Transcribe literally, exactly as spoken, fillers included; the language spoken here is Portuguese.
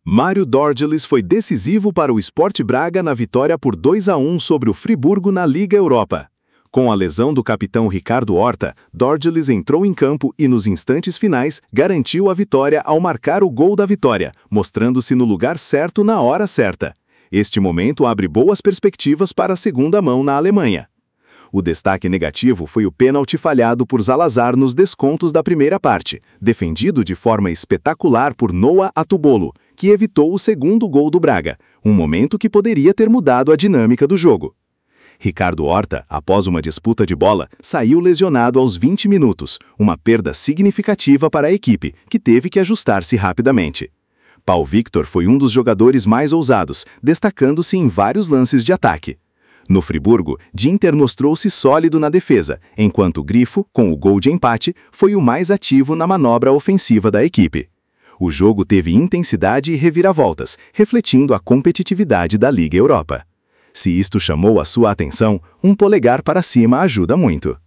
Mário Dorgeles foi decisivo para o Sport Braga na vitória por dois a um sobre o Friburgo na Liga Europa. Com a lesão do capitão Ricardo Horta, Dorgeles entrou em campo e, nos instantes finais, garantiu a vitória ao marcar o gol da vitória, mostrando-se no lugar certo na hora certa. Este momento abre boas perspectivas para a segunda mão na Alemanha. O destaque negativo foi o pênalti falhado por Zalazar nos descontos da primeira parte, defendido de forma espetacular por Noah Atubolo, que evitou o segundo gol do Braga, um momento que poderia ter mudado a dinâmica do jogo. Ricardo Horta, após uma disputa de bola, saiu lesionado aos vinte minutos, uma perda significativa para a equipe, que teve que ajustar-se rapidamente. Paul Victor foi um dos jogadores mais ousados, destacando-se em vários lances de ataque. No Friburgo, Ginter mostrou-se sólido na defesa, enquanto Grifo, com o gol de empate, foi o mais ativo na manobra ofensiva da equipe. O jogo teve intensidade e reviravoltas, refletindo a competitividade da Liga Europa. Se isto chamou a sua atenção, um polegar para cima ajuda muito.